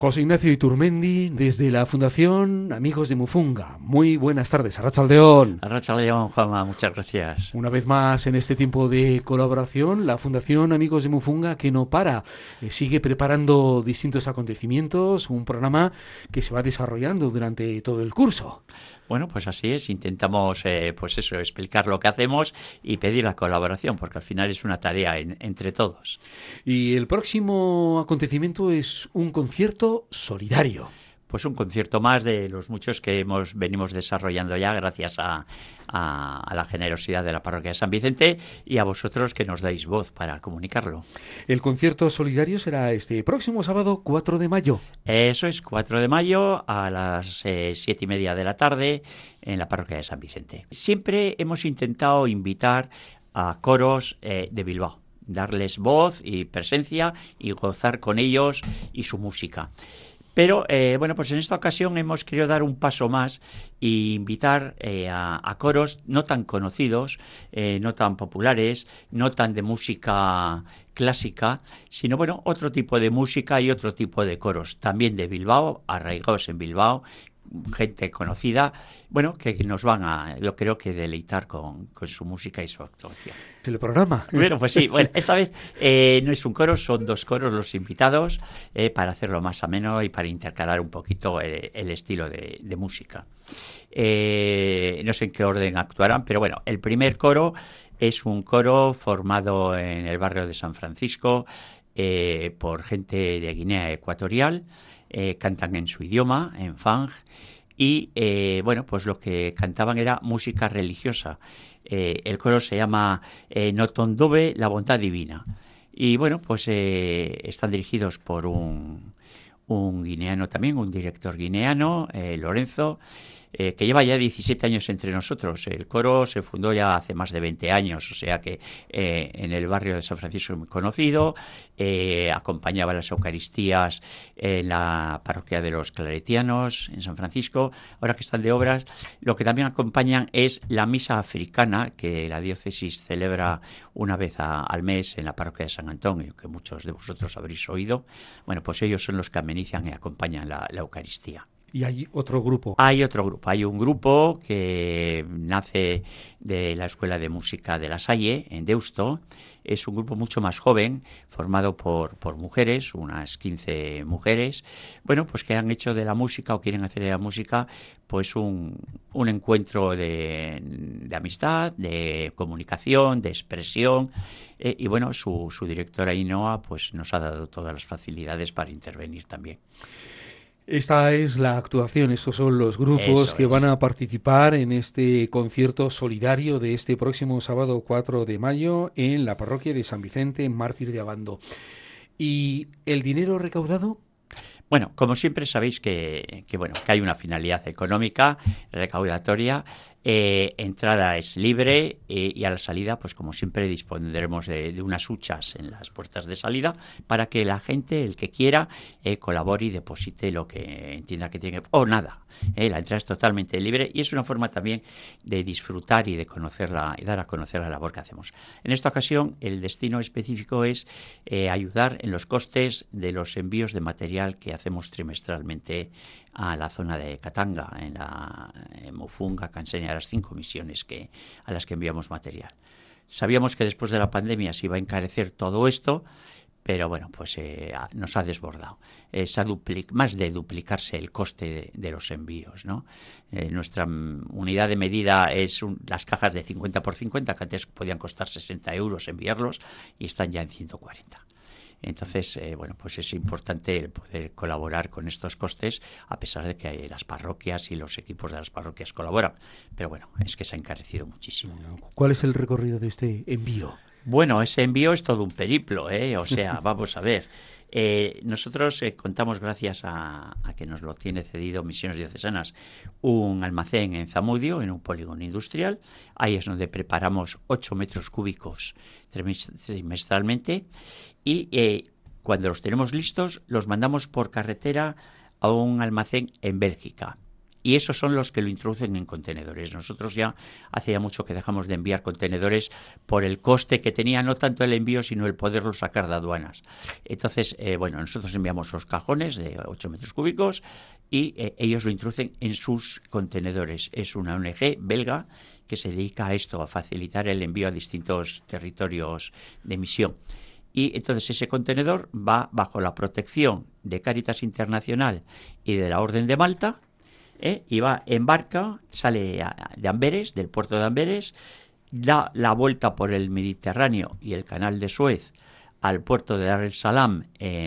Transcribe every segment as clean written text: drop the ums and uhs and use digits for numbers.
José Ignacio Iturmendi, desde la Fundación Amigos de Mufunga. Muy buenas tardes, Arratsaldeon. Arratsaldeon, Juanma, muchas gracias. Una vez más, en este tiempo de colaboración, la Fundación Amigos de Mufunga, que no para, sigue preparando distintos acontecimientos, un programa que se va desarrollando durante todo el curso. Bueno, pues así es, intentamos explicar lo que hacemos y pedir la colaboración, porque al final es una tarea entre todos. Y el próximo acontecimiento es un concierto solidario. Pues un concierto más de los muchos que venimos desarrollando ya gracias a la generosidad de la parroquia de San Vicente y a vosotros que nos dais voz para comunicarlo. El concierto solidario será este próximo sábado 4 de mayo. Eso es, 4 de mayo a las 7:30 de la tarde en la parroquia de San Vicente. Siempre hemos intentado invitar a coros de Bilbao, darles voz y presencia y gozar con ellos y su música. Pero, pues en esta ocasión hemos querido dar un paso más e invitar a coros no tan conocidos, no tan populares, no tan de música clásica, sino, otro tipo de música y otro tipo de coros, también de Bilbao, arraigados en Bilbao, gente conocida, que nos van a, yo creo que deleitar con su música y su actuación. ¿El programa? Bueno, pues sí, esta vez no es un coro, son dos coros los invitados para hacerlo más ameno y para intercalar un poquito el estilo de música. No sé en qué orden actuarán, pero el primer coro es un coro formado en el barrio de San Francisco por gente de Guinea Ecuatorial. Cantan en su idioma, en fang, y pues lo que cantaban era música religiosa. El coro se llama Notondobe, la bondad divina. Y están dirigidos por un guineano también, un director guineano, Lorenzo, que lleva ya 17 años entre nosotros. El coro se fundó ya hace más de 20 años, o sea que en el barrio de San Francisco es muy conocido, acompañaba las Eucaristías en la parroquia de los Claretianos, en San Francisco. Ahora que están de obras, lo que también acompañan es la misa africana, que la diócesis celebra una vez al mes en la parroquia de San Antonio, que muchos de vosotros habréis oído. Pues ellos son los que amenizan y acompañan la Eucaristía. ¿Y hay otro grupo? Hay otro grupo. Hay un grupo que nace de la Escuela de Música de La Salle, en Deusto. Es un grupo mucho más joven, formado por mujeres, unas 15 mujeres, que han hecho de la música o quieren hacer de la música un encuentro de amistad, de comunicación, de expresión. Y su directora Ainhoa nos ha dado todas las facilidades para intervenir también. Esta es la actuación, estos son los grupos que van a participar en este concierto solidario de este próximo sábado 4 de mayo en la parroquia de San Vicente, Mártir de Abando. ¿Y el dinero recaudado? Como siempre sabéis que hay una finalidad económica, recaudatoria. Entrada es libre y a la salida, como siempre, dispondremos de unas huchas en las puertas de salida para que la gente, el que quiera, colabore y deposite lo que entienda que tiene o nada. La entrada es totalmente libre y es una forma también de disfrutar y de conocerla y dar a conocer la labor que hacemos. En esta ocasión, el destino específico es ayudar en los costes de los envíos de material que hacemos trimestralmente a la zona de Katanga, en Mufunga, Kansenyi, a las 5 misiones a las que enviamos material. Sabíamos que después de la pandemia se iba a encarecer todo esto, pero nos ha desbordado. Más de duplicarse el coste de los envíos, ¿no? Nuestra unidad de medida es las cajas de 50 por 50, que antes podían costar 60 euros enviarlos y están ya en 140. Entonces, es importante el poder colaborar con estos costes, a pesar de que las parroquias y los equipos de las parroquias colaboran. Pero es que se ha encarecido muchísimo. ¿Cuál es el recorrido de este envío? Ese envío es todo un periplo, O sea, vamos a ver. Nosotros contamos, gracias a que nos lo tiene cedido Misiones Diocesanas, un almacén en Zamudio, en un polígono industrial. Ahí es donde preparamos 8 metros cúbicos trimestralmente y cuando los tenemos listos los mandamos por carretera a un almacén en Bélgica. y esos son los que lo introducen en contenedores. Nosotros ya hace ya mucho que dejamos de enviar contenedores por el coste que tenía, no tanto el envío, sino el poderlo sacar de aduanas. Entonces, nosotros enviamos los cajones de 8 metros cúbicos y ellos lo introducen en sus contenedores. Es una ONG belga que se dedica a esto, a facilitar el envío a distintos territorios de misión. Y entonces ese contenedor va bajo la protección de Cáritas Internacional y de la Orden de Malta, y va en barca, sale de Amberes, del puerto de Amberes, da la vuelta por el Mediterráneo y el Canal de Suez al puerto de Dar es Salaam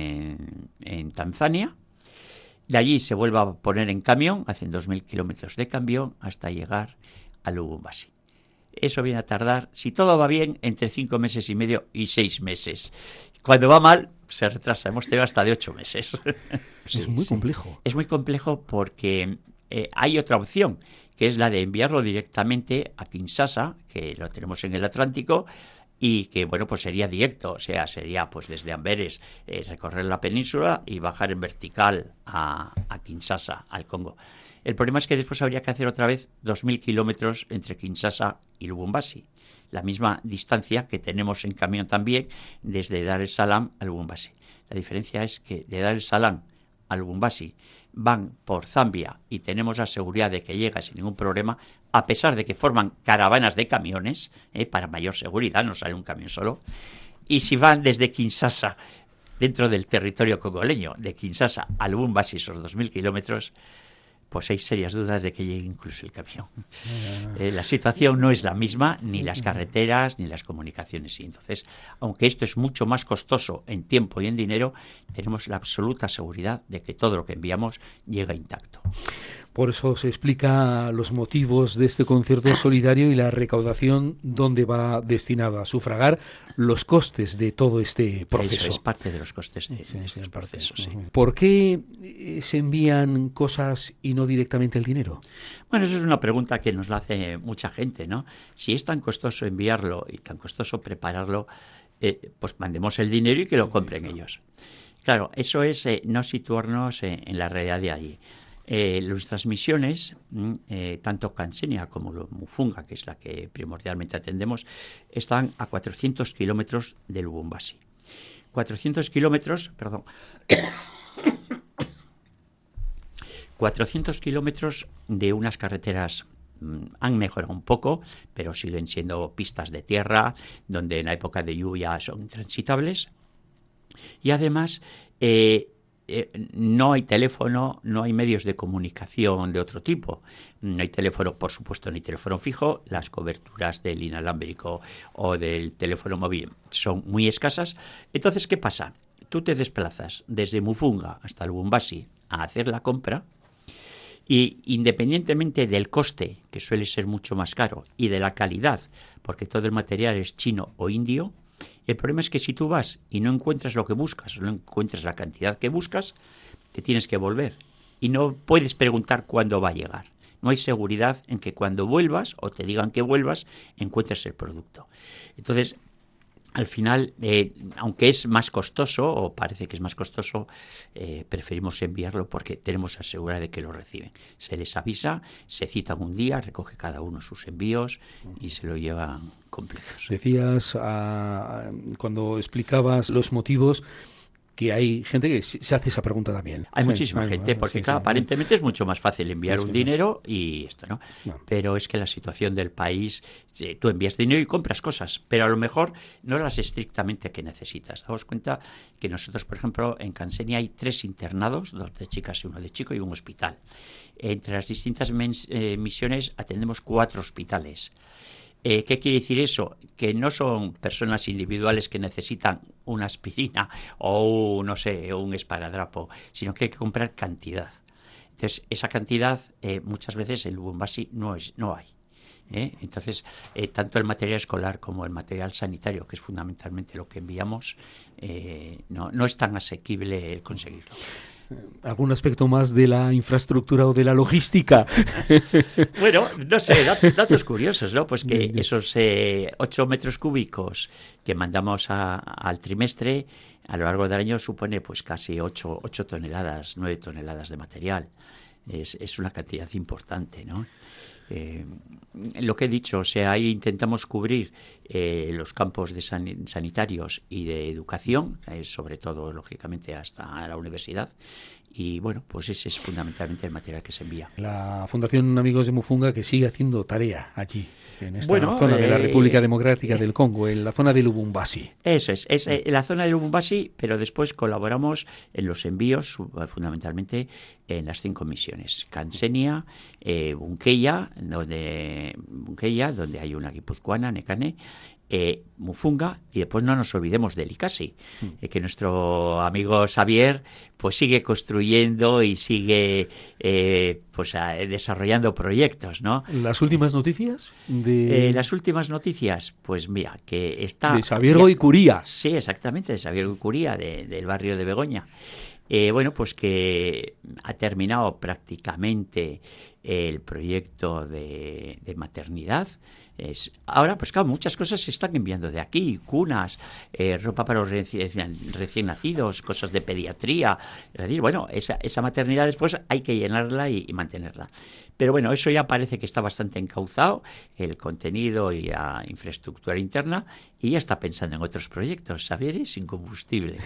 en Tanzania. De allí se vuelve a poner en camión, hacen 2.000 kilómetros de camión hasta llegar a Lubumbashi. Eso viene a tardar, si todo va bien, entre 5 meses y medio y 6 meses. Cuando va mal, se retrasa. Hemos tenido hasta de 8 meses. Sí, es muy complejo. Es muy complejo porque hay otra opción, que es la de enviarlo directamente a Kinshasa, que lo tenemos en el Atlántico, y que, bueno, pues sería directo. O sea, sería pues desde Amberes recorrer la península y bajar en vertical a Kinshasa, al Congo. El problema es que después habría que hacer otra vez 2.000 kilómetros entre Kinshasa y Lubumbashi, la misma distancia que tenemos en camión también desde Dar es Salaam a Lubumbashi. La diferencia es que de Dar es Salaam a Lubumbashi van por Zambia y tenemos la seguridad de que llega sin ningún problema, a pesar de que forman caravanas de camiones, para mayor seguridad, no sale un camión solo. Y si van desde Kinshasa, dentro del territorio congoleño, de Kinshasa a Lubumbashi, esos 2.000 kilómetros, pues hay serias dudas de que llegue incluso el camión. La situación no es la misma, ni las carreteras, ni las comunicaciones. Y entonces, aunque esto es mucho más costoso en tiempo y en dinero, tenemos la absoluta seguridad de que todo lo que enviamos llega intacto. Por eso se explica los motivos de este concierto solidario y la recaudación donde va destinado a sufragar los costes de todo este proceso. Eso es parte de los costes de estos procesos. Sí. ¿Por qué se envían cosas y no directamente el dinero? Bueno, eso es una pregunta que nos la hace mucha gente, ¿no? Si es tan costoso enviarlo y tan costoso prepararlo, pues mandemos el dinero y que lo compren ellos. Claro, eso es no situarnos en la realidad de allí. Nuestras misiones, tanto Kansenia como Mufunga, que es la que primordialmente atendemos, están a 400 kilómetros de Lubumbashi. 400 kilómetros de unas carreteras han mejorado un poco, pero siguen siendo pistas de tierra, donde en la época de lluvia son intransitables. Y además no hay teléfono, no hay medios de comunicación de otro tipo. No hay teléfono, por supuesto, ni teléfono fijo. Las coberturas del inalámbrico o del teléfono móvil son muy escasas. Entonces, ¿qué pasa? Tú te desplazas desde Mufunga hasta Lubumbashi a hacer la compra y, independientemente del coste, que suele ser mucho más caro, y de la calidad, porque todo el material es chino o indio, el problema es que si tú vas y no encuentras lo que buscas, o no encuentras la cantidad que buscas, te tienes que volver. Y no puedes preguntar cuándo va a llegar. No hay seguridad en que cuando vuelvas, o te digan que vuelvas, encuentres el producto. Entonces, al final, aunque es más costoso, o parece que es más costoso, preferimos enviarlo porque tenemos asegurada de que lo reciben. Se les avisa, se citan un día, recoge cada uno sus envíos y se lo llevan completos. Decías, cuando explicabas los motivos, que hay gente que se hace esa pregunta también. Hay muchísima gente, porque claro, aparentemente es mucho más fácil enviar un dinero y esto, ¿no? Pero es que la situación del país, tú envías dinero y compras cosas, pero a lo mejor no las estrictamente que necesitas. Daos cuenta que nosotros, por ejemplo, en Kansenia hay 3 internados, 2 de chicas y 1 de chico, y un hospital. Entre las distintas misiones atendemos 4 hospitales. ¿Qué quiere decir eso? Que no son personas individuales que necesitan una aspirina o un esparadrapo, sino que hay que comprar cantidad. Entonces, esa cantidad muchas veces en Lubumbashi no hay. Entonces, tanto el material escolar como el material sanitario, que es fundamentalmente lo que enviamos, no es tan asequible el conseguirlo. ¿Algún aspecto más de la infraestructura o de la logística? Bueno, no sé, datos curiosos, ¿no? Pues que esos 8 metros cúbicos que mandamos al trimestre, a lo largo del año supone pues casi 8 toneladas, 9 toneladas de material. es una cantidad importante, ¿no? Lo que he dicho, o sea, ahí intentamos cubrir los campos de sanitarios y de educación, sobre todo, lógicamente, hasta la universidad. Y bueno, pues ese es fundamentalmente el material que se envía. La Fundación Amigos de Mufunga, que sigue haciendo tarea allí, en esta zona de la República Democrática del Congo, en la zona de Lubumbashi. Eso es la zona de Lubumbashi, pero después colaboramos en los envíos, fundamentalmente en las 5 misiones. Cansenia, Bunkeya, donde hay una guipuzcoana, Nekane, Mufunga, y después no nos olvidemos de Likasi, que nuestro amigo Xavier pues sigue construyendo y sigue desarrollando proyectos, ¿no? ¿Las últimas noticias? Las últimas noticias, pues mira, que está... De Xavier Goicuría. Sí, exactamente, de Xavier Goicuría, del barrio de Begoña. Pues que ha terminado prácticamente el proyecto de maternidad. Ahora, pues claro, muchas cosas se están enviando de aquí, cunas, ropa para los recién nacidos, cosas de pediatría. Es decir, bueno, esa maternidad después hay que llenarla y mantenerla. Pero bueno, eso ya parece que está bastante encauzado, el contenido y la infraestructura interna, y ya está pensando en otros proyectos. Xavier es incombustible.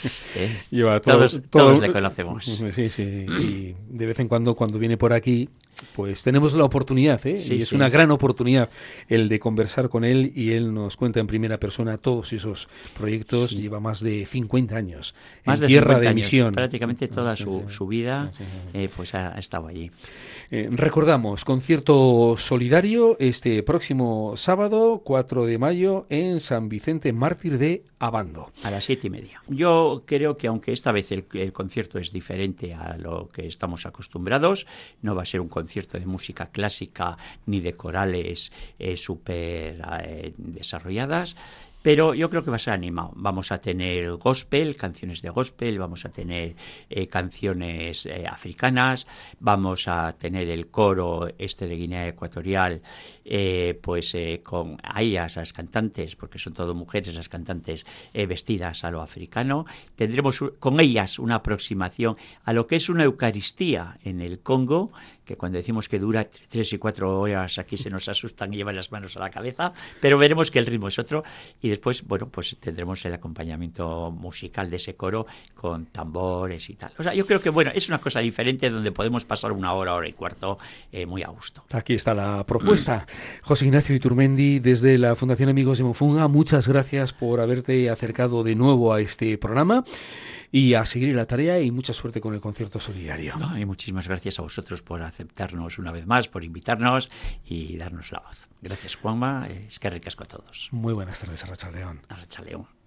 Todos le conocemos. Sí, y de vez en cuando viene por aquí, pues tenemos la oportunidad, sí, y es una gran oportunidad el de conversar con él, y él nos cuenta en primera persona todos esos proyectos. Lleva más de 50 años más en de tierra de años, misión. Prácticamente toda su vida pues ha estado allí. Recordamos, concierto solidario este próximo sábado, 4 de mayo, en San Vicente Mártir de Abando. A las 7:30. Yo creo que aunque esta vez el concierto es diferente a lo que estamos acostumbrados, no va a ser un concierto de música clásica ni de corales súper desarrolladas, pero yo creo que va a ser animado. Vamos a tener gospel, canciones de gospel, vamos a tener canciones africanas, vamos a tener el coro de Guinea Ecuatorial, con ellas, las cantantes, porque son todo mujeres las cantantes vestidas a lo africano. Tendremos con ellas una aproximación a lo que es una Eucaristía en el Congo, que cuando decimos que dura 3 y 4 horas aquí se nos asustan y llevan las manos a la cabeza, pero veremos que el ritmo es otro. Y después, pues tendremos el acompañamiento musical de ese coro con tambores y tal. O sea, yo creo que, es una cosa diferente donde podemos pasar 1 hora, 1 hora y cuarto muy a gusto. Aquí está la propuesta. José Ignacio Iturmendi, desde la Fundación Amigos de Mufunga, muchas gracias por haberte acercado de nuevo a este programa. Y a seguir la tarea, y mucha suerte con el concierto solidario. Y muchísimas gracias a vosotros por aceptarnos una vez más, por invitarnos y darnos la voz. Gracias, Juanma. Es que ricasco a todos. Muy buenas tardes, Arratsaldeon. Arratsaldeon.